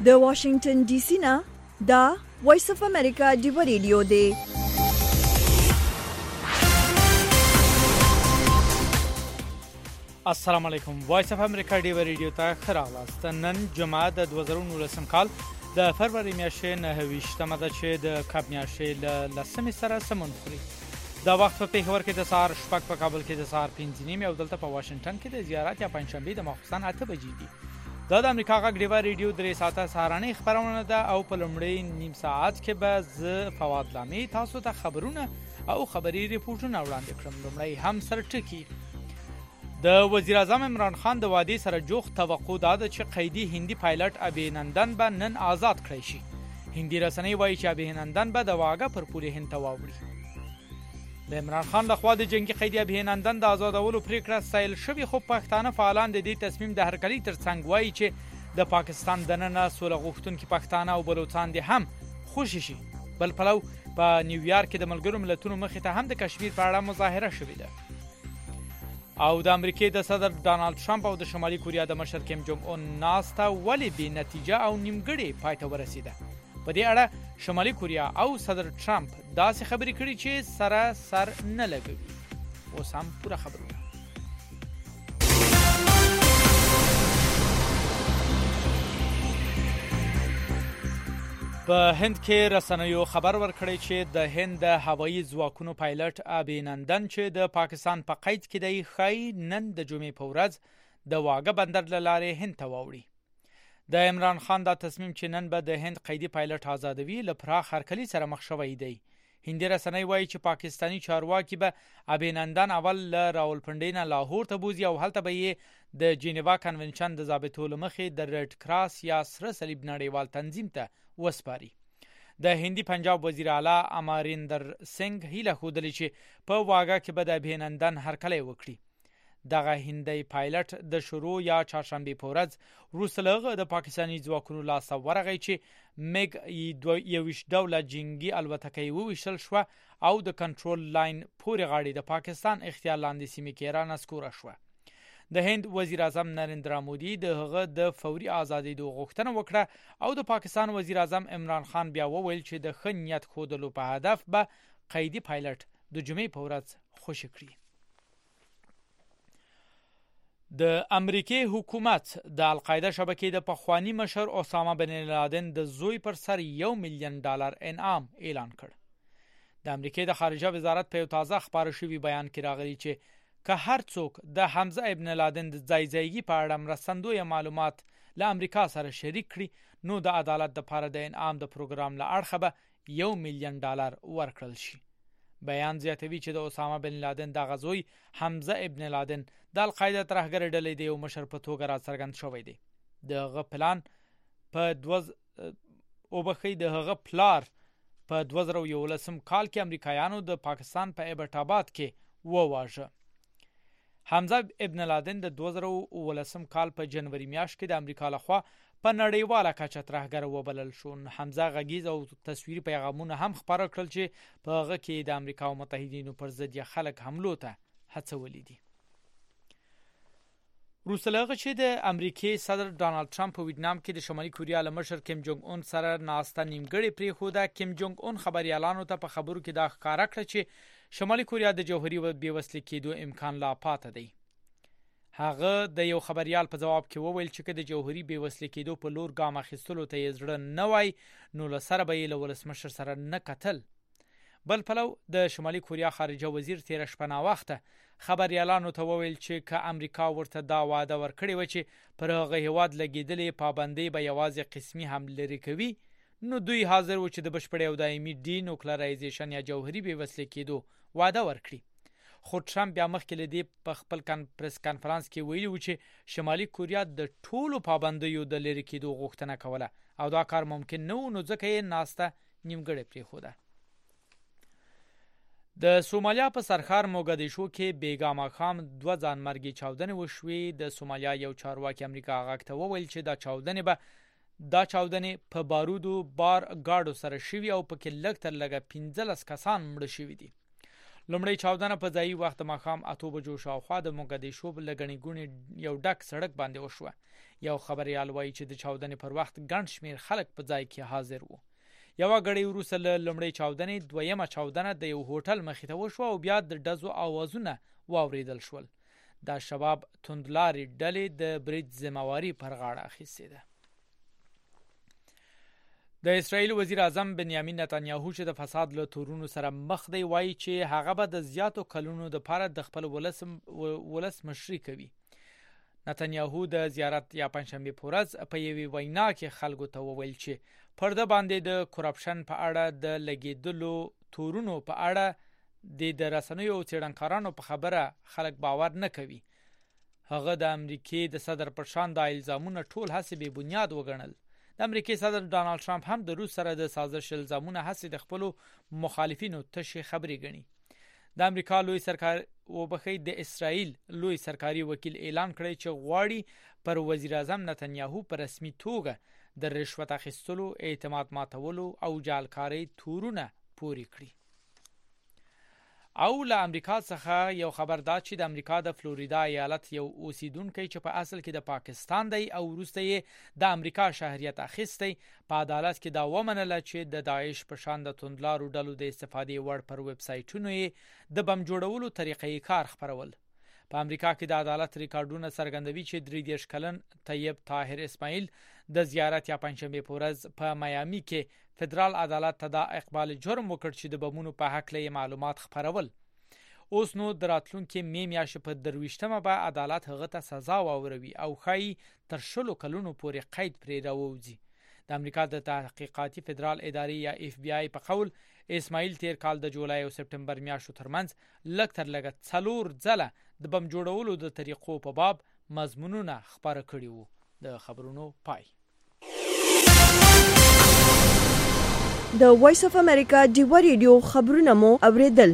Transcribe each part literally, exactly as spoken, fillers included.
د واشنگټن ډي سي نه دا وایس اف امریکا دی ریډیو دی. السلام علیکم. وایس اف امریکا دی ریډیو ته خراغلاست. نن جمعه د دوه زره نولسم کال د فروری میاشتې نهه ویشتمه ده چې د کاب میاشتې له لسمې سره سمون خوري. دا وخت په پیښور کې د سهار شپږ، په کابل کې د سهار پنځه نیمې او دلته په واشنگټن کې د زیارت یا پنځشنبه د ماخوستن اته بجې دي. دا د امریکا غږ دی ریډیو درې ساعته سهارنۍ خبرونه ده او په لومړی نیم ساعت کې به ز فواد لامي تاسو ته خبرونه او خبري ریپورتونه وړاندې کړم. لومړی هم سر ټکی. د وزیر اعظم عمران خان د وادي سره جوخت توقع ده چې قیدی هندي پایلټ ابینندن به نن آزاد کړی شي. هندي رسنۍ وایي چې ابینندن به د واګه پر پورې هند ته واوړي. د عمران خان لخوا د جنگي قیدی ابینندن د آزادولو پریکړه سایل شوی، خو پښتانه فعالان د دې تصمیم د هرکلی ترڅنګ وایي چې د پاکستان دننه سوله غوښتونکي پښتانه او بلوچستان دي هم خوشی شي. بل پلو په نیویارک کې د ملګرو ملتونو مخې ته هم د کشمیر په اړه مظاهره شوې ده. او د امریکای د صدر ډانلډ ټرمپ او د شمالي کوریا د مشر کیم جونګ اون ناسته ولې بې نتیجه او نیمګړې پای ته ورسیده. په دې اړه شمالي کوریا او صدر ټرمپ داسې خبرې کړې چې سره سر نه لګوي. اوس هم پوره خبرونه. په هند کې رسنیو خبر ورکړی چې د هند د هوایي ځواکونو پایلټ ابینندن چې د پاکستان په قید کې دی خای نن د جمعې په ورځ د واګه بندر له لارې هند ته واوړي. د عمران خان دا تصمیم چې نن به د هند قیدی پایلټ آزادوي له پراخ هرکلی سره مخ شوی دی. هندي رسنۍ وایي چې پاکستانی چارواکي به ابینندن اول له راولپنډۍ نه لاهور ته بوزي او هلته به یې د جنیوا کنونشن د ضابطولو مخې د ریډ کراس یا سره صلیب نړیوال تنظیم ته وسپاري. د هندي پنجاب وزیر اعلی اماریندر سنگ هیله خوده چې په واګه کې به د ابینندن هرکلی وکړي. دغه هندي پایلټ د شروع یا چهارشنبه په ورځ روسلغه د پاکستاني ځواکونو لاس ورغی چې میګ یوش ډوله جنگي الوتکې وویشل شو او د کنټرول لاین پورې غاړي د پاکستان اختیار لاندې سیمې کې را نسکوره شو. د هند وزیر اعظم نریندرا مودي د هغه د فوري ازادۍ د غوښتنه وکړه او د پاکستان وزیر اعظم عمران خان بیا وویل چې د خنیت خودلو په هدف به قیدی پایلټ د جمعې په ورځ خوشی کړي. د امریکای حکومت د القاعده شبکې د پخوانی مشر اسامه بن لادن د زوی پر سر یو میلیون ډالر انعام اعلان کړ. د امریکای د خارجه وزارت په یو تازه خبر شوی بیان کې راغلی چې که هر څوک د حمزه ابن لادن د ځای ځایګي په اړه مرستندوی معلومات له امریکا سره شریک کړي نو د عدالت لپاره د انعام د پروګرام له اړخه به یو میلیون ډالر ورکړل شي. بیان زیاتوي چې د اسامه بن لادن د غزوی حمزه ابن لادن د القاعده ترهګر ډلې د یو مشر په توګه راڅرګند شوی دی. دغه پلان په دوز او بخې دغه پلار په دوه زره یولسم کال کې امریکایانو د پاکستان په ایبټ آباد کې وواژه. حمزه ابن لادن د دوه زره یولسم کال په جنوري میاشت کې د امریکا لخوا په نړیواله کچه ترهګر وبلل شو. حمزه غږیز او تصویري پیغامونه هم خبره کړل چې په هغه کې د امریکا او متحدینو پر ضد خلک حملو ته هڅولي دي. روسلغه چې د امریکای صدر ډانلډ ټرمپ په ویتنام کې د شمالي کوریا له مشر کیم جونګ اون سره ناسته نیمګړې پرې خو دا کیم جونګ اون خبريالانو ته په خبرو کې دا ښکارا کړ چې شمالي کوریا د جوهري و بیوسلې کېدو امکان لا پاتې دی. هغه د یو خبريال په جواب کې وویل چې د جوهري بیوسلې کېدو په لور ګام اخیستلو ته یې زړه نه وای نو له سره به یې له ولسمشر سره نه کتل. بل پلو د شمالي کوریا خارجه وزیر تیر شپه نا وخته خبريالانو ته وویل چې که امریکا ورته دا وعده ورکړي و چې پر هغه هواد لګیدلې پابندۍ به یوازې قسمي هم لري کوي نو دوی حاضر و چې د بشپړې او دایمي ډي نوکلرایزیشن یا جوهري بیوسلې کېدو وعده ورکړي. خو ټرمپ بیا مخکې لدی په خپل پریس کانفرنس کې ویلي و چې شمالي کوریا د ټولو پابندیو د لري کېدو غوښتنه کوله او دا کار ممکن نه و نو ځکه یې ناسته نیمګړې پرېښوده. د سومالیا په سرخار موګدیشو کې بیګا ماښام دوه ځانمرګي چاودنې وشوې. د سومالیا یو چارواکي امریکا غږ ته وویل چې دا چاودنې به دا چاودنې په بارودو بار ګاډو سره شوي او پکې لږ تر لږه پنځلس کسان مړه شوي دي. لومړی چاودنه په ځایي وخت ماښام اته بجو شاوخوا د موګدیشو له ګڼې ګوڼې یو ډک سړک باندې وشوه. یو خبریال وایي چې د چاودنې پر وخت ګڼ شمېر خلک په ځای کې حاضر وو. یوه ګړۍ وروسته له لومړۍ چاودنې دویمه چاودنه د یو هوټل مخې ته وشوه او بیا د ډزو آوازونه واورېدل شول. د شباب توندلارې ډلې د برید ذمہواري پر غاړه اخیستې ده. د اسرائیل وزیر اعظم بنیامین نتانیاهو چې د فساد له تورونو سره مخ دی وایي چې هغه به د زیاتو کلونو لپاره د خپل ولس ولس مشري کوي. نتانیاهو د زیارت یا پنځشنبه په ورځ په یوې وینا کې خلکو ته وویل چې پرده باندې د کرپشن په اړه د لګیدلو تورونو په اړه د رسنیو او څېړنکارانو په خبره خلک باور نه کوي. هغه د امریکای د صدر پر شان د الزامونو ټول هڅې بې بنیاد وګڼل. د امریکای صدر ډانلډ ټرمپ هم د روس سره د سازش الزامونو هڅې د خپل مخالفینو تشې خبرې ګڼي. د امریکا لوی سرکار وبخې د اسرائیل لوی سرکاري وکیل اعلان کړی چې غواړي پر وزیر اعظم نتانیاهو په رسمي توګه د رشوت اخیستلو، اعتماد ماتولو او جعلکاری تورونه پوري کړي. او له امریکا څخه یو خبر دا چې د امریکا د فلوریدا ایالت یو اوسیدونکی چې په اصل کې د پاکستان دی او وروسته یې د امریکا شهریت اخیستی په عدالت کې دا ومنله چې د داعش په شان د توندلارو ډلو د استفادې وړ پر ویب سایټونو یې د بم جوړولو طریقې کار خپرول. په امریکا کې د عدالت ریکارډونه څرګندوي چې درې دېرش کلن طیب طاهر اسماعیل د زیارت یا پنځشنبه په ورځ په میامي کې فدرال عدالت ته د اقبال جرم وکړ چې د بمونو په حق له معلومات خپرول. اوس نو دراتلونکو می میاشتې په درويشتمه به عدالت هغه ته سزا واوروي او خای تر شلو کلونو پورې قید پرې راوځي. د امریکا د تحقیقاتي فدرال ادارې یا اف بی آی په قول اسماعیل تیر کال د جولای او سپټمبر میاشتو ترمنځ لږ تر لږه څلور ځله د بم جوړولو د طریقو په باب مضمونونه خبره کړي وو. د خبرونو پای. د وایس اف امریکا ډیوا ریډیو خبرونه مو اوریدل.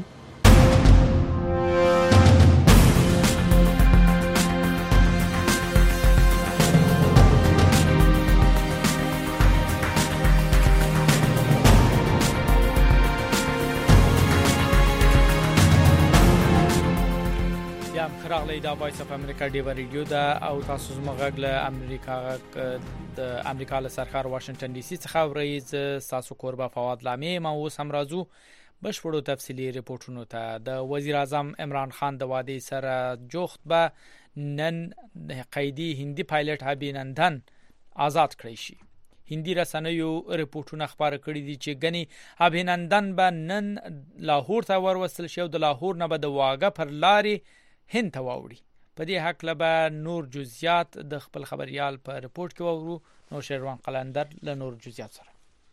راغلی دا وایس اف امریکا ډیوا ریډیو دا او تاسو زموږ له امریکا د امریکا له سرکار واشنگټن ډي سي څخه ورئیس تاسو کوربه فواد لامي ما اوس هم راځو بشپړو تفصیلی ریپورتونو ته. د وزیر اعظم عمران خان د وادي سره جوخت به نن قیدی هندي پایلټ ابینندن آزاد کړی شي. هندي رسنیو ریپورتونه خبره کړې دي چې غني ابینندن به نن لاهور ته وروصل شو. د لاهور نه به د واګه پر لارې هند ته واوړي. په دې حق لبا نور جزئیات د خپل خبريال په ریپورت کې وورو. نو شیروان قلندر له نور جزئیات سره.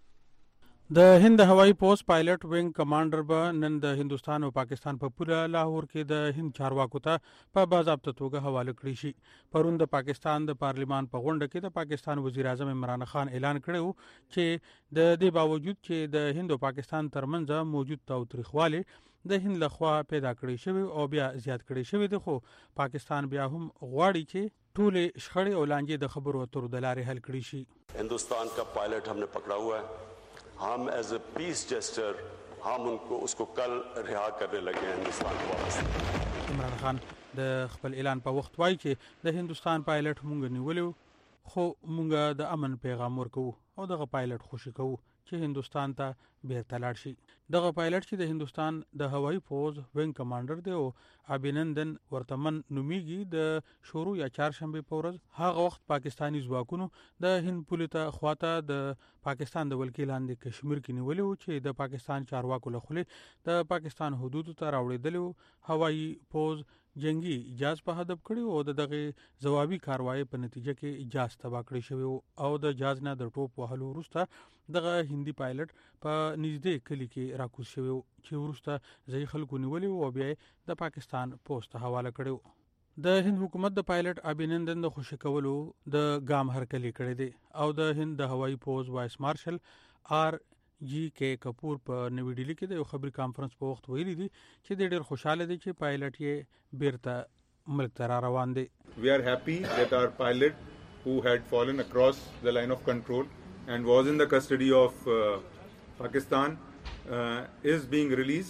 د هند هوایي پوسټ پایلټ وینګ کمانډر به نن د هندستان او پاکستان په پوره لاهور کې د هند چارواکو ته په باضابطه توګه حواله کړی شي. پرون د پاکستان د پارلیمان په غونډه کې د پاکستان وزیر اعظم عمران خان اعلان کړی چې د دې باوجود چې د هند او پاکستان ترمنځ موجود تاوتریخواله د هند لخوا پیدا کړی شوی او بیا زیات کړی شوی دی، خو پاکستان بیا هم غواړي چې ټول شخړې او لانجې د خبرو اترو د لارې حل کړي شي. हिंदुस्तान का पायलट हमने पकड़ा हुआ है. हम एज ए पीस जेस्टर हम उनको उसको कल रिहा करने लगे हैं हिंदुस्तान को वापस. عمران خان د خپل اعلان په وخت وایي چې د هندستان پایلټ مونږ نیولیو، خو مونږ د امن پیغام ورکو او دغه پایلټ خوشی کوو چې هندستان ته بیرته لاړ شي. دغه پایلټ چې د هندستان د هوایي فوج وینګ کمانډر دی او ابینندن ورتمن نومیږي د شروع یا چهارشنبه په ورځ هغه وخت پاکستانی ځواکونو د هند پولیسو خواته د پاکستان د ولکیلاندې کشمیر کې نیولې و چې د پاکستان چارواکو له خولې د پاکستان حدود ته راوړېدل. هوایي فوج جنگي اجاز په هدف کړی او دغه جوابي کاروایی په نتیجه کې اجاز تبا کړی شوی او د جاز نه د ټوپ وهلو وروسته دغه هندي پایلټ په نږدې کلی کې راکوز شوی چې وروسته ځای خلکو نیولې او بیا د پاکستان پوسټ حواله کړو. د هند حکومت د پایلټ ابینندن د خوشی کولو د ګام هرکلی کړی دی او د هند د هوایي فوج وایس مارشل آر جی کے کپور په نوې ډیلی کې د یو خبري کانفرنس په وخت ویلي دي چې د ډېر خوشاله دي چې پایلټ یې بیرته ملک ته روان دي. We are happy that our pilot who had fallen across the line of control and was in the custody of uh, Pakistan uh, is being released.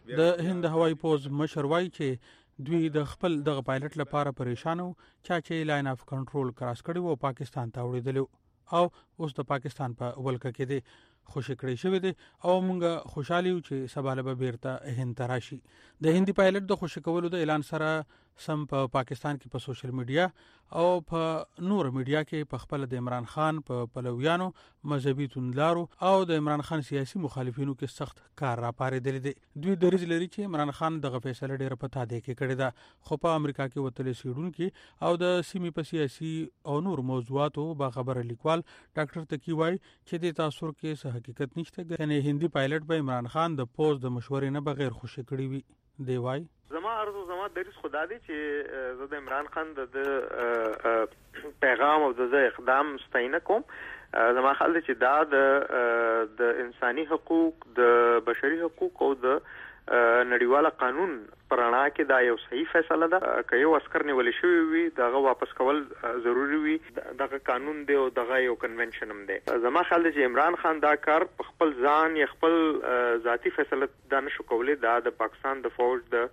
د هند هوایي پوز مشر وایي چې دوی د خپل دغه پایلټ لپاره پریشان وو چې لاین اف کنټرول کراس کړی وو پاکستان ته وړېدل او اوس د پاکستان په ولکه کې دی خوشی کړی شوی دی او مونږ خوشحالي یو چې سبا له به بیرته هند ته راشي د هندي پایلټ د خوشی کولو د اعلان سره سم په پا پاکستان کې په سوشل میډیا او په نور میډیا کې په خپل د عمران خان په پلویانو مذهبي توندلارو او د عمران خان سیاسي مخالفینو کې سخت کار را پارېدلی دی دوی دریځ لري چې عمران خان دغه فیصله ډیره په تاده کې کړې ده خو په امریکا کې وتلې سیډونکو او د سیمې په سیاسي او نور موضوعاتو با خبره لیکوال ډاکټر تقی وایي چې د تاثر کې حقیقت نشته یعنی هندي پایلټ به عمران خان د پوز د مشورې نه بغیر خوشی کړی وي دی وای زما ارزو زما دریس خدا دی چې زه د عمران خان د پیغام او د اقدام ستاینه کوم زما خیال دی چې دا د د انساني حقوق د بشري حقوق او د نړیواله قانون پرانا کې دا یو صحیح فیصله ده که یو عسكر نیول شوی وي دغه واپس کول ضروری وي دغه قانون دی او دغه یو کنونشن هم دی زما خیال دی چې عمران خان دا کار په خپل ځان یا خپل ذاتی فیصله دا نشو کولی دا د پاکستان د فوج د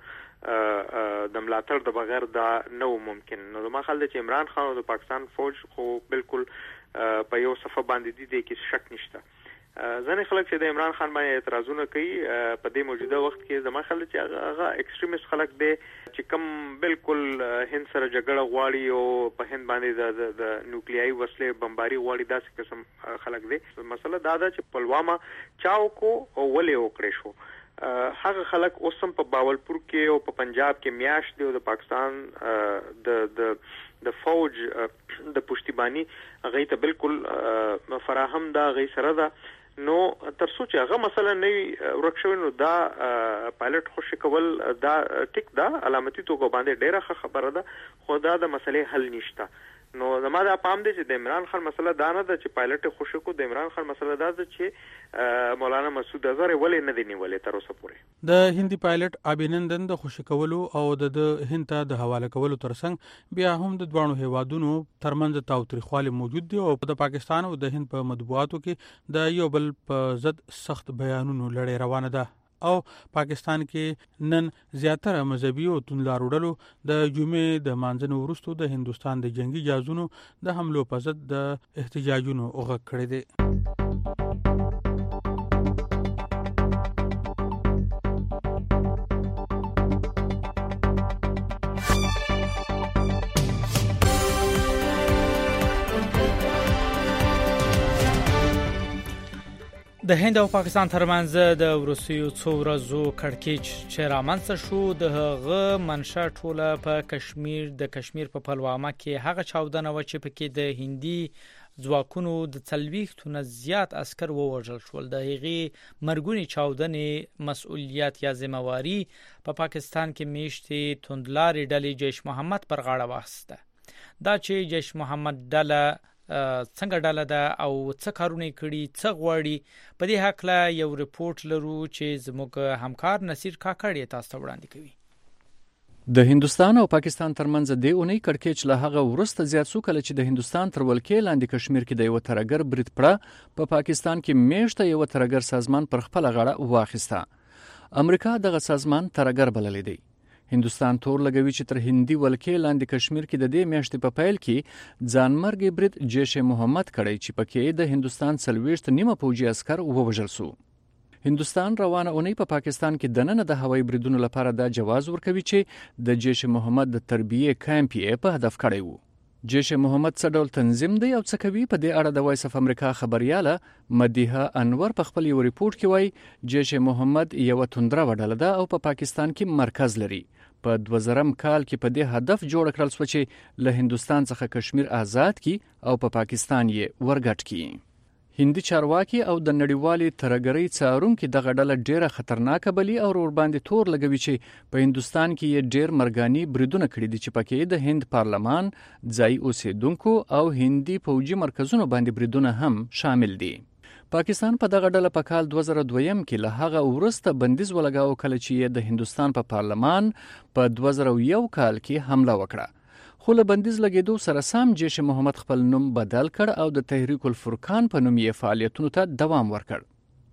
د ملاتړ د بغیر دا نو ممکن نو زما خیال دی چې عمران خان او د پاکستان فوج خو بالکل په یو صفه باندې دي کې شک نشته ځنې خلک چې د عمران خان باندې اعتراضونه کوي په دې موجوده وخت کې زما خیال چې هغه ایکستریمیست خلک دي چې کوم بالکل هند سره جګړه غواړي او په هند باندې د نوکلیایي وسلې بمباري غواړي داسې قسم خلک دي مسله دا ده چې پلوامه چاو کو او ولې وکړې شو هغه خلک اوس هم په باولپور کې او په پنجاب کې میاشت دی او د پاکستان د د د فوج د پشتیبانی هغه ته بالکل فراهم دا غي سره ده نو تر څو چې هغه مسله نه ورکشوي نو دا پایلټ خوشی کول دا ټیک دا علامتي توګه باندې ډیره خبره ده خو دا د مسلې حل نشته نو زما دا پام دی چې د عمران خان مسله دا نه ده چې پایلټ خوشی کو د عمران خان مسله دا ده چې مولانا مسعود اظهر ولې نه دی نیولې تر اوسه پورې د هندي پایلټ ابینندن د خوشی کولو او د هند ته د حواله کولو ترڅنګ بیا هم د دوانو هیوادونو ترمنځ تاوتریخوالی موجود دی او د پاکستان او د هند په مطبوعاتو کې د یو بل په ضد سخت بیانونو لړۍ روانه ده او پاکستان کې نن زیاتره مذهبي او توندلارو ډلو د جمعې د مانځنې وروسته د هندستان د جنگي جهازونو د حملو په ضد د احتجاجونو غږ کړی دی د هند او پاکستان ترمنځ د وروستیو څو ورځو کړکېچ چې رامنځته شو د هغه منشا ټوله په کشمیر د کشمیر په پلوامه کې هغه چاودنه و چې پکې د هندي ځواکونو د څلوېښتو زیات عسكر ووژل شول د هغې مرګونی چاودنې مسؤلیت یا ذمہواری په پا پاکستان کې میشتې توندلارې ډلې جیش محمد پر غاړه واخیسته دا چې جیش محمد ډله څنګه ډاله ده او څه کارونه کړي څه غواړي په دې حق لا یو ریپورت لرو چې زموږ همکار نصیر کاکړ تاسو ته وړاندې کوي د هندستان او پاکستان ترمنځ د اونۍ کړکېچ له هغه ورسته زیات سو کله چې د هندستان تر ولکې لاندې کشمیر کې د یو ترګر برید پړه په پاکستان کې میشته یو ترګر سازمان پر خپل غاړه واخیسته امریکا دغه سازمان ترګر بللی دی هندستان تور لګوي چې تر هندي ولکې لاندې کشمیر کې د دې میاشتې په پیل کې ځانمرګي برید جیش محمد کړی چې پکې د هندستان څلوېښت نیمه پوځي عسكر ووژل شو هندستان روانه اونۍ په پا پاکستان کې د نن د هوایي بریدونو لپاره دا جواز ورکوي چې د جیش محمد د تربیه کیمپ یې په هدف کړی وو جیش محمد څه ډول تنظیم دی او څه کوي په دې اړه د وایس اف امریکا خبرياله مدیحه انور په خپل یو ریپورت کې وایي جیش محمد یو توندره وډله ده او په پا پاکستان کې مرکز لري په دوه زرم کال کې په دې هدف جوړ کړل شو چې له هندستان څخه کشمیر آزاد کی او په پا پاکستان یې ورګټ کی هندي چارواکي او د نړیوالي ترګرۍ څارونکو دغه ډله ډیره خطرناکه بلی او ور باندې تور لګوي چې په هندستان کې یې ډیر مرګاني بریدونه کړي دي چې پکې د هند پارلمان ځای اوسیدونکو او هندي فوجي مرکزونو باندې بریدونه هم شامل دي پاکستان په دغه ډله په کال دوه زره دوه کې له هغه ورسته بندیز ولګاو کله چې د هندستان په پارلمان په دوه زره یو کال کې حمله وکړه خو له بندیز لګیدو سره سم جیش محمد خپل نوم بدل کړ او د تحریک الفرقان په نوم یې فعالیتونو ته دوام ورکړ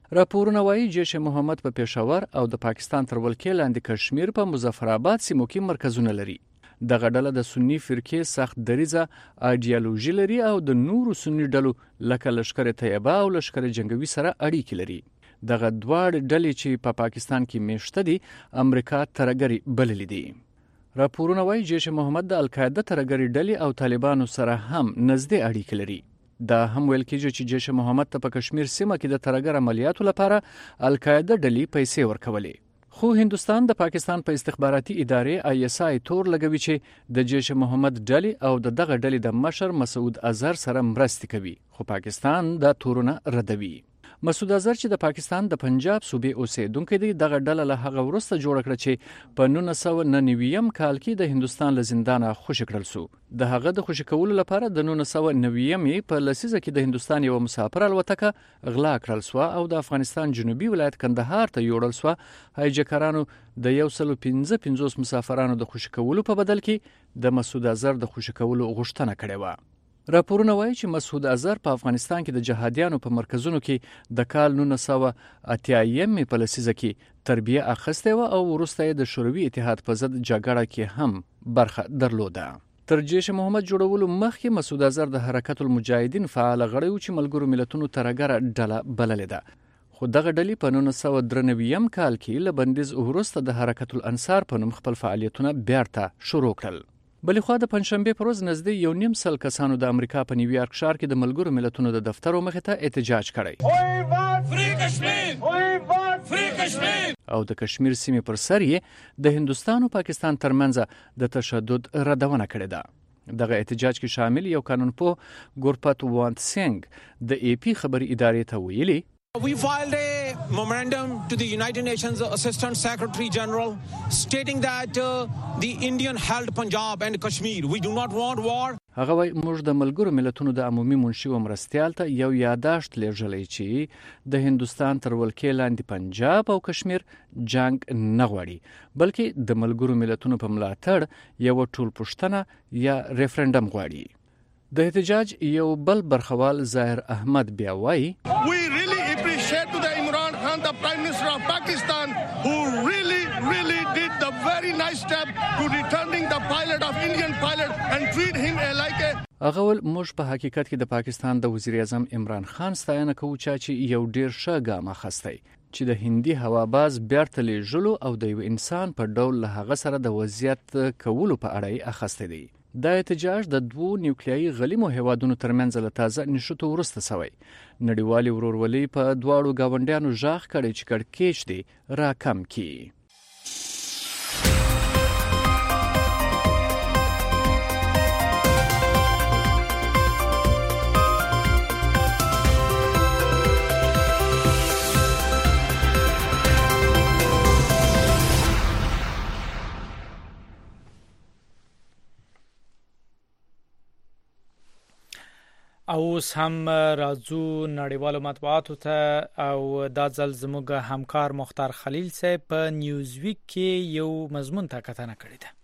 راپورونه وایي جیش محمد په پېښور او د پاکستان تر ولکې لاندې کشمیر په مظفرآباد سیمو کې مرکزونه لري. دغه ډله د سنی فرقې سخت دریزه ایډیالوژي لري او د نورو سنی ډلو لکه لشکر طیبه او لشکر جنگوي سره اړیکې لري. دغه دواړه ډلې چې په پا پاکستان کې میشته دي امریکا ترګری بللې دي. راپورونه وایي جیش محمد د القاعده ترګری ډلې او طالبانو سره هم نږدې اړیکې لري. دا هم ویل کېږي چې جیش محمد ته په کشمیر سیمه کې د ترګر عملیاتو لپاره القاعده ډلې پیسې ورکولې. خو هندستان د پاکستان په استخباراتي ادارې آی اس آی تور لګوي چې د جیش محمد ډلې او د دغه ډلې د مشر مسعود اظهر سره مرستې کوي، خو پاکستان دا تورونه ردوي. مسعود اظهر چې د پاکستان د پنجاب صوبې اوسیدونکی دی، دغه ډله له هغه وروسته جوړه کړه چې په نولس سوه نهه نوي کال کې د هندستان له زندانه خوشي کړل سو. د هغه د خوشي کولو لپاره د نولس سوه نوي په لسیزه کې د هندستان یو مسافر الوتکه غلا کړل سو او د افغانستان جنوبي ولایت کندهار ته یوړل سو. هایجکرانو د یو سل پنځه پنځوس مسافرانو د خوشي کولو په بدل کې د مسعود اظهر د خوشي کولو غوښتنه کړې و. راپورونه وایي چې مسعود اظهر په افغانستان کې د جهادیانو په مرکزونو کې د کال نولس سوه اتیا په لسیزه کې تربیه اخیستې وه او وروسته یې د شوروي اتحاد په ضد جګړه کې هم برخه درلوده. تر جیش محمد جوړولو مخکې مسعود اظهر د حرکت المجاهدین فعال غړی و چې ملګرو ملتونو ترګره ډله بللې ده. خو دغه ډلې په نولس سوه درې نوي کال کې له بندیز وروسته د حرکت الانصار په نوم خپل فعالیتونه بیرته شروع کړل. بلې خوا د پنځشنبې پر ورځ نږدې یو نیم سل کسانو د امریکا په نیویارک ښار کې د ملګرو ملتونو د دفترو مخې ته احتجاج کړی او د کشمیر سیمې پر سر یې د هندوستان او پاکستان ترمنځ د تشدد ردونه کړې ده. دغه احتجاج کې شامل یو قانونپوه ګورپت وانت سنگ د ای پی خبري ادارې ته ویلي We filed a memorandum to the United Nations Assistant Secretary General stating that uh, the Indian held Punjab and Kashmir. We do not want war. هغه وایي موږ د ملګرو ملتونو د عمومي منشي و مرستیال ته یو یاداشت لیږلی چې د هندوستان تر ولکې لاندې پنجاب او کشمیر جنگ نه غواړي، بلکې د ملګرو ملتونو په ملاتړ یو ټولپوښتنه یا ریفرنډم غواړي. د احتجاج یو بل برخوال ظاهر احمد بیا وایي to the Imran Khan, the Prime Minister of Pakistan, who really, really did the very nice step to returning the pilot of Indian pilot and treat him like a هغه ول موږ په حقیقت کې د پاکستان د وزیر اعظم عمران خان ستاینه کوو چې یو ډیر ښه ګام اخیستی چې د هندي هواباز بیرته لیږلو او د یو انسان په ډول له هغه سره د وضعیت کولو په اړه یې اخیستی دی. دا احتجاج د دوو نیوکلیایي غلیمو هیوادونو ترمنځ له تازه نښتو وروسته سوی. نړیوالې ورورولۍ په دواړو ګاونډیانو غږ کړی چې کړکېچ دی راکم کړي. او اوس هم راځو نړیوالو مطبوعاتو ته او دا ځل زموږ همکار مختار خلیل صاحب په نیوز ویک کې یو مضمون ته کتنه کړې ده.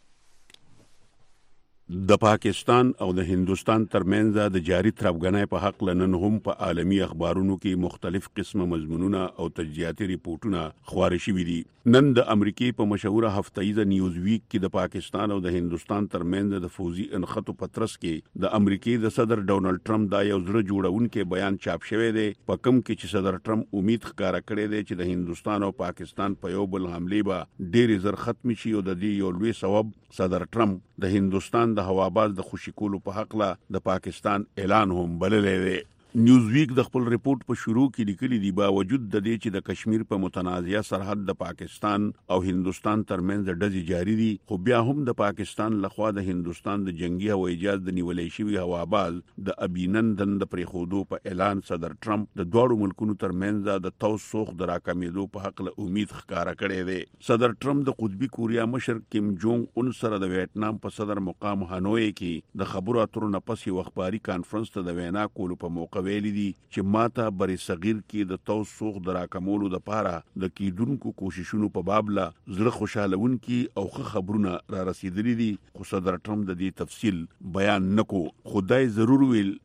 د پاکستان او د هندستان ترمنځ د جاری ترافګنۍ په حق لنن هم په عالمی اخبارونو کې مختلف قسمه مضمونونه او تجزیاتي ریپورتونه خپاره شوي دي. نن د امریکای په مشهوره هفتهیزه نیوز ویک کې د پاکستان او د هندستان ترمنځ د فوزي انخطو پترس کې د امریکای د صدر ډونالد ټرمپ دا یو زړه جوړونکي بیان چاپ شوی دی، په کوم کې چې صدر ټرمپ امید ښکارا کړی دی چې د هندستان او پاکستان په یو بل حمله به ډېر زر ختم شي او د دې یو لوی سبب صدر ټرمپ د هندستان د هواباز د خوشی کولو په حق لا د پاکستان اعلان هم بللی دی. نیوز ویک د خپل ریپورت په شروع کې لیکلي دی باوجود د دې چې د کشمیر په متنازعه سرحد د پاکستان او هندستان ترمنځ ډزې جاری دي، خو بیا هم د پاکستان لخوا د هندستان د جنگي هوایي جهاز د نیولې شوی هواباز د ابینندن د پریخودو په اعلان صدر ټرمپ د دوړو ملکونو ترمنځ د توسوخ د راکمېدو په حق له امید ښکارا کړی دی. صدر ټرمپ د قطبي کوریا مشر کیم جونګ اون سره د ویتنام په صدر مقام هانوی کې د خبرو اترو نه پس یو اخباري کانفرنس ته د وینا کولو په موقع ویلي دي چې ماته بری صغیر کې د توسوخ د راکمولو د پاره د کیدونکو کوششونو په باب لا زړه خوشالون کې او ښه خبرونه را رسیدلي دي، خو صدر ټرمپ د دې تفصیل بیان نکو. خدای ضرور ویل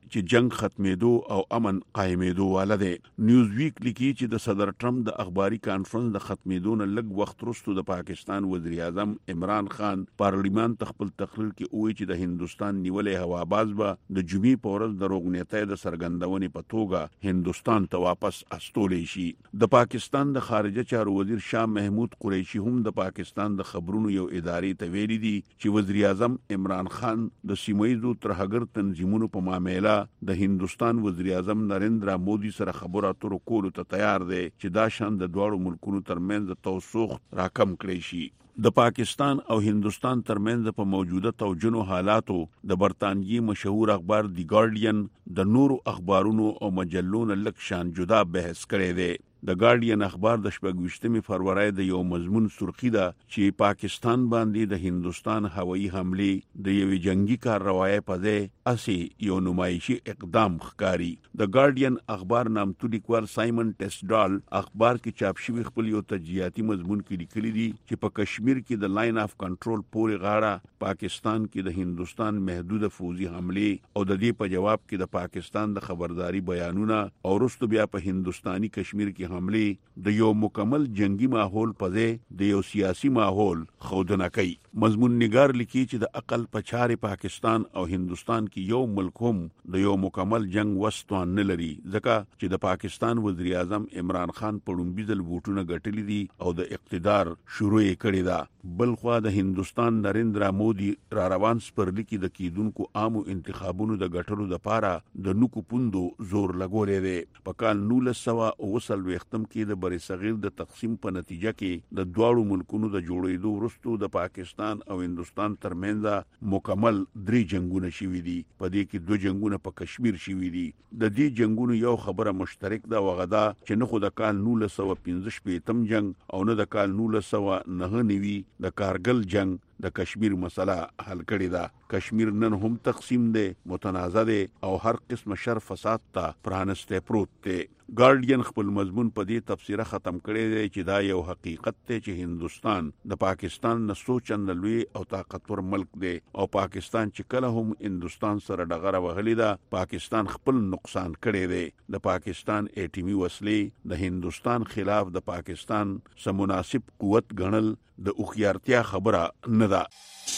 چې جنگ ختمېدو او امن قائمېدو واله دی. نیوز ویک لیکي چې د صدر ټرمپ د اخباري کانفرنس د ختمېدو نه لږ وخت وروسته د پاکستان وزیر اعظم عمران خان پارلیمان ته خپل تقریر کې وایي چې د هندستان نیولې هواباز به د جمعې په ورځ د روغنیتۍ د څرګندونې په توګه هندستان ته واپس استولې شي. د پاکستان د خارجه چارو وزیر شاه محمود قریشي هم د پاکستان د خبرونو یو ادارې ته ویلي دي چې وزیر اعظم عمران خان د سیمه‌ییزو ترهګر تنظیمونو په معاملې د هندستان وزیر اعظم نریندرا مودي سره خبرو اترو کولو ته تیار دی چې دا شان د دواړو ملکونو ترمنځ توسوخ راکم کړي شي. د پاکستان او هندستان ترمنځ په موجوده توجنو حالاتو د برتانیي مشهور اخبار دی ګارډین د نورو اخبارونو او مجلونو لک شان جدا بحث کړي دی. د ګارډین اخبار د شپږویشتمې فروری د یو مضمون سرخی ده چې پاکستان باندې د هندستان هوایي حمله د یوې جنگي کارروایي په ځای اسی یو نمایشي اقدام ښکاری. د ګارډین اخبار نامتو لیکوال سایمن ټیسډال اخبار کې چاپ شوی خپل یو تجزیاتي مضمون کې لیکلي دي چې په کشمیر کې د لاین اف کنټرول پورې غاړه پاکستان کې د هندستان محدود فوزي حمله او د دې په جواب کې د پاکستان د خبرداري بیانونه او وروسته بیا په هندستاني کشمیر کې حمله د یو مکمل جنگي ماحول په ځای د یو سیاسي ماحول خودنه کوي. مضمون نگار لیکي چې د عقل په چارې پاکستان او هندستان کې یو ملک هم د یو مکمل جنگ وستوان نه لري ځکه چې د پاکستان وزیر اعظم عمران خان په لومړي ځل ووټونه ګټلي دي او د اقتدار شروع یې کړې ده. بل خوا د هندستان نریندرا مودي را روان سپرلی کې د کیدونکو عامو انتخابونو د ګټلو لپاره د نوکو پوندو زور لګولې دی. په کال نولس سوه اوه څلوېښتم کې د بر صغیر د تقسیم په نتیجه کې د دواړو ملکونو د جوړېدو وروسته د پاکستان او هندستان ترمنځ مکمل درې جنگونه شوي دي. په دې کې دوه جنگونه په کشمیر شوي دي. د دې جنگونو یو خبره مشترک ده وغدا چې نه خو د کال نولس سوه پنځه شپېتم جنگ او نه د کال نولس سوه نهه نوي د کارګل جنگ د کشمیر مسله حل کړې ده. کشمیر نن هم تقسیم دی، متنازع دی او هر قسم شر فساد ته پرانسته پروت دی. ګارډین خپل مضمون په دې تفسیره ختم کړی دی چې دا یو حقیقت دی چې هندستان د پاکستان نه څو چنده لوی او طاقتور ملک دی او پاکستان چې کله هم هندستان سره ډغره وهلې ده پاکستان خپل نقصان کړی دی. د پاکستان اټیمي وسلې د هندستان خلاف د پاکستان سم مناسب قوت ګڼل د اوخیارتیا خبره نه ده.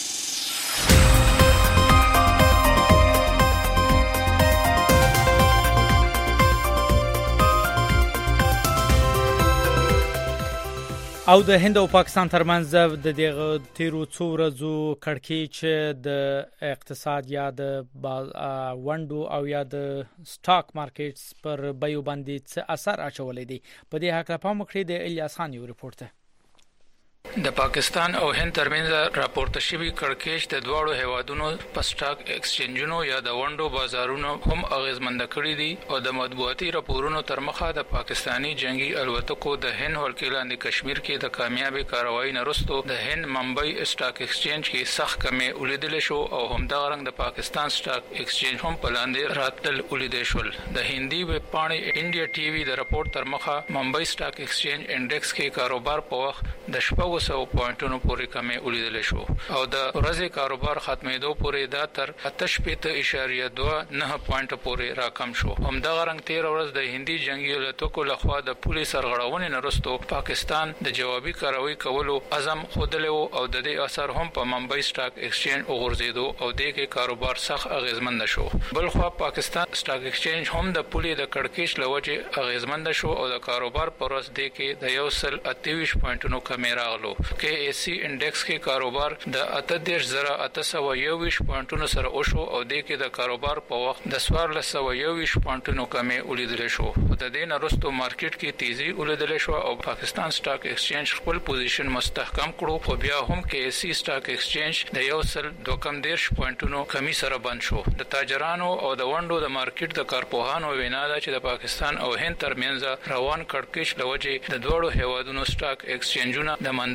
او د هند او پاکستان ترمنځ د دغه تیرو څو ورځو کړکېچ د اقتصاد یا د وندو او یا د سټاک مارکیټس پر بیو باندې څه اثر اچولې دي. په دې حق په مخکې د الیاس خان یو ریپورت ده. د پاکستان او هند ترمنځ راپورته شوی کړکېچ د دوړو هیوادونو په سټاک ایکسچینجونو یا د وندو بازارونو هم اغیزمند کړی دي او د مطبوعاتي راپورونو تر مخه د پاکستانی جنگي الوتکو د هند ولکې لاندې کشمیر کې د کامیابی کاروایی نه وروسته د هند ممبئی سټاک ایکسچینج کې سخت کمی ولیدل شو او همدغه رنګ د پاکستان سټاک ایکسچینج هم په لاندې راتل ولیدل شول. د هندي ویب پاڼې انډیا ټي وي د راپور تر مخه ممبئی سټاک ایکسچینج انډیکس کې کاروبار په وخت د شپږ سو پوینټونو پورې کمی ولیدل شو او د ورځې کاروبار ختمېدو پورې دا تر اته اعشاریه دوه نه پوینټ پورې راکم شو. همدغه رنګ تیر ورځ د هندي جنگي الوتکو لخوا د پولیس سرغړونې نه وروسته پاکستان د جوابي کاروي کولو عزم خوده او د دې اثر هم په ممبئی سټاک ایکسچینج وګرځیدو او د کې کاروبار سخت اغیزمند شو. بل خو پاکستان سټاک ایکسچینج هم د پولی د کړکېچ لوجه اغیزمند شو او د کاروبار پر ورځ د کې د یو سل اته ویشت پوینټونو کمی راغلو. کې ای سی انډیکس کې کاروبار د اته دېرش زره اته سوه یو ویشت پوینټونو سره وشو او د کې د کاروبار په وخت د څوارلس سوه یو ویشت پوینټونو کمی ولیدل شو. د دې نه وروسته مارکیټ کې تیزی ولیدل شو او پاکستان سټاک ایکسچینج خپل پوزیشن مستحکم کړو خو بیا هم کې ای سی سټاک ایکسچینج د یو سل دوه کم دېرش پوینټونو کمی سره بند شو. د تاجرانو او د وندو د مارکیټ د کارپوهانو وینا ده چې د پاکستان او هند ترمنځ روان کړکېچ لوجه د دوړو هیوادونو سټاک ایکسچینجونه د مند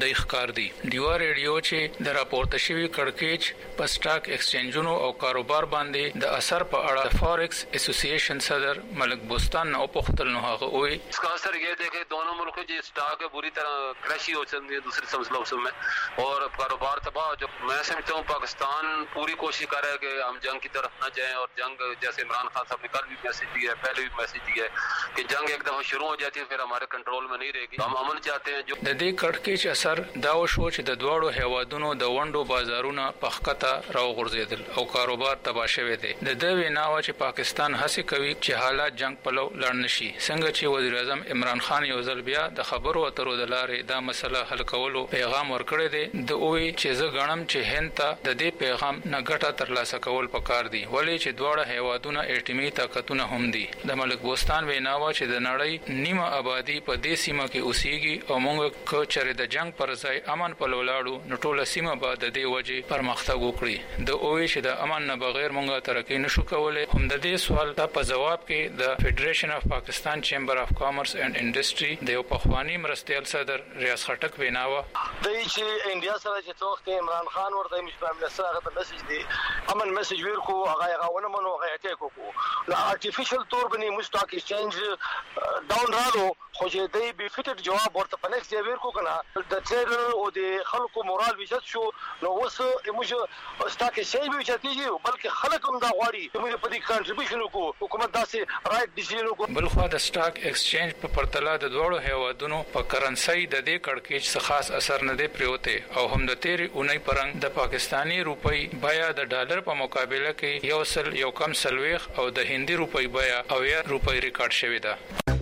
همدای ښکار دي. ډیوا ریډیو چې د راپورته شوی کړکېچ په سٹاک ایکسچینجونو او کاروبار باندې د اثر په اړه فارکس ایسوسییشن صدر ملک بوستان او پختل نو هغه وی इसका असर ये है कि दोनों मुल्कों की स्टॉक है पूरी तरह क्रैश हो सकती है दूसरे समझ में और कारोबार तबाह. जो मैं समझता हूँ पाकिस्तान पूरी कोशिश कर रहा है कि हम जंग की तरफ न जाएं और जंग जैसे इमरान खान साहब ने कल भी मैसेज दिया है, पहले भी मैसेज दिया है कि जंग एक दफा शुरू हो जाती है फिर हमारे कंट्रोल में नहीं रहेगी. हम अमन चाहते हैं. जो د دې کړکېچ اثر دا وشو چې د دواړو هیوادونو د ونډو بازارونه پخکته راوغورځیدل او کاروبار تباه شوی دی. د دې ویناوه چې پاکستان هڅه کوي چې حالات جنگ په لور لاړ نشي. څنګه چې وزیر اعظم عمران خان یو ځل بیا د خبرو اترو د لارې دا مسله حل کولو پیغام ورکړی دی. د اووی چې زه غنم چې هند ته د دې پیغام نه ګټه ترلاسه کول پکار دي ولې چې دواړه هیوادونه اټومي طاقتونه هم دي. د ملک بوستان ویناوه چې د نړۍ نیمه آبادی په دې سیمه کې اوسېږي او موږ کو چرې د جنگ پر ځای امن په لولاړو نو ټوله سیمه به د دې وجې پرمختګ وکړي. د اووی چې د امن نه بغیر موږ ترقی نشو کولای. هم د دې سوال ته په جواب کې د فدریشن اف پاکستان چیمبر اف کامرس اینڈ انډستری د یو پخوانی مرستیال صدر ریاض خټک ویناوه د چې انډیا سره چې څوک امران خان ورته مش پرائم منسٹر هغه ته میسج دی امن میسج ورکو هغه هغه ونه منو هغه ټیک کو نو ارتفیشل تور بنی مستاک ایکسچینج ډاون رالو خو چې دی بي فټډ جواب ورته پنیکس دی ورکو کنه د ټریډر او د خلکو مورال وجد شو نو اوس موږ سٹاک ایکسچینج به چتیږي بلکې خلک هم دا غواړي چې موږ په دې کنټریبیوشن وکړو حکومت داسې رائټ ډیسیژن وکړو. بل خو د سٹاک ایکسچینج په پرتله د دوړو هیوادونو په کرنسي د دې کړکېچ څخه خاص اثر نه دی پریوته او هم د تیری اونۍ پرنګ د پاکستانی روپۍ بیا د ډالر په مقابله کې یو سل یو کم سلويخ او د هندي روپۍ بیا او یا روپۍ ریکارډ شوی ده.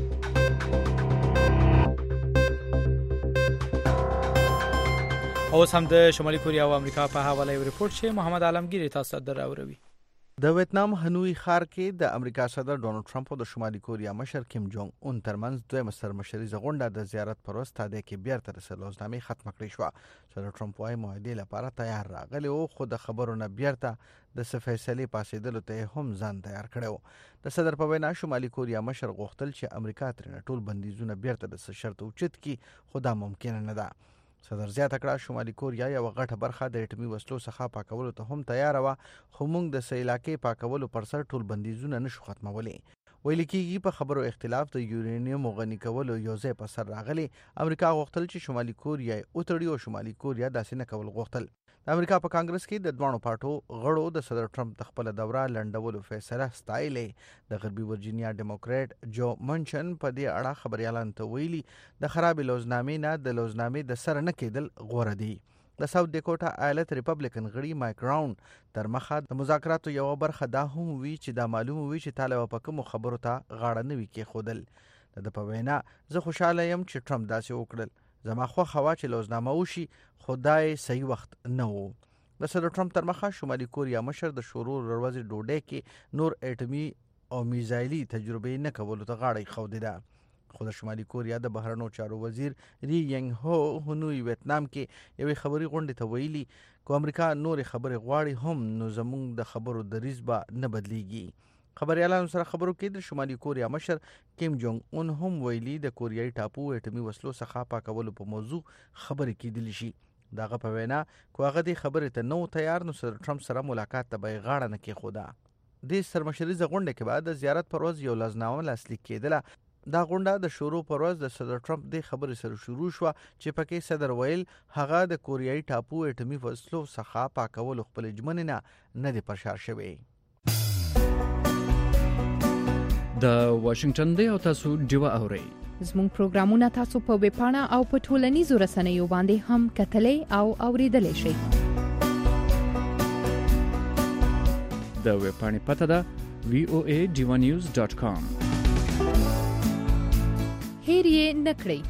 اوس هم د شمالي کوریا او امریکا په حواله یو ریپورت چې محمد عالمگیر تاسو ته راوړي. د ویتنام هنوي ښار کې د امریکا صدر ډونالد ټرمپ او د شمالي کوریا مشر کیم جونګ اون ترمنځ دویمه سرمشریزه غونډه د زیارت پر وروسته د کې بیرته رسېدلوزنامې ختم کړې شو. صدر ټرمپ وايي معاهدې لپاره تیار راغلی او خو د خبرو نه بیرته د فیصلې پاسېدلو ته هم ځان تیار کړی. د صدر په وینا شمالي کوریا مشر غوښتل چې امریکا ترې ټول بندیزونه بیرته د شرط اوچت کړي خو دا ممکن نه ده. صدر زیاته کړه شمالي کوریا یو غټه برخه د اټومي وسلو څخه پاکولو ته هم تیار و خو موږ د سیلاکې پاکولو پر سر ټول بندیزونه نشو ختمولی. ویل کېږي په خبرو اختلاف د یورانیم غني کولو یو ځای په سر راغلی. امریکا غوښتل چې شمالي کوریا وتړي او شمالي کوریا داسې نه کول غوښتل. د امریکا په کانګرس کې د دوانو پارټو غړو د صدر ټرمپ د خپل دوره لنډولو فیصله ستایلې. د غربي ورجینیا ډیموکریټ جو منشن په دې اړه خبريالان ته ویلي د خراب لوزنامې نه د لوزنامې د سر نه کېدل غوره دي. د ساوث ډیکوټا ایالت ریپبلیکن غړي مایک راون تر مخه د مذاکراتو یو برخه دا هم وی چې دا معلومه وی چې طالب په کوم خبرو ته غاړه نه وی کې خودل. د په وینا زه خوشاله یم چې ټرمپ داسې وکړل. زما خو خوا چې لوزنامه وشي خدای صحیح وخت نه وو. د صدر ټرمپ تر مخه شمالي کوریا مشر د شورو وروځي ډوډۍ کې نور اټومي او میزایلي تجربې نه کولو ته غاړه خوده ده. خو د شمالي کوریا د بهرنیو چارو وزیر ری ینګ هو هنوي ویتنام کې یوې خبري غونډې ته ویلي کو امریکا نور خبري غواړي هم نو زموږ د خبرو د ریزبه نه بدليږي. خبريالانو سره خبرو کې د شمالي کوریا مشر کیم جونګ اون هم ویلي د کوریايي ټاپو اټومي وسلو څخه پاکولو په موضوع خبرې کېدلی شي. داغه په وینا کو هغه د خبرې ته نو تیار نو صدر ټرمپ سره ملاقات ته به غاړه نه کې خودا. د سرمشریزه غونډه کې بعد د زیارت پر ورځ یو لازمنامه لاسلیک کېدله. دا غونډه د شروع پر ورځ د صدر ټرمپ د خبرې سره شروع شو چې پکې صدر ویل هغه د کوریايي ټاپو اټومي وسلو څخه پاکولو خپل ژمنه نه دی پرشار شوی. د واشنگټن دی او تاسو ډیوا اورئ. زموږ پروګرامونه تاسو په ویب پاڼه او په ټولنیزو رسنیو باندې هم کتلې او اوریدلې شئ. د ویب پاڼې پته ده وی او ای ډیوا نیوز ډاٹ کام. هیر یې نکړئ.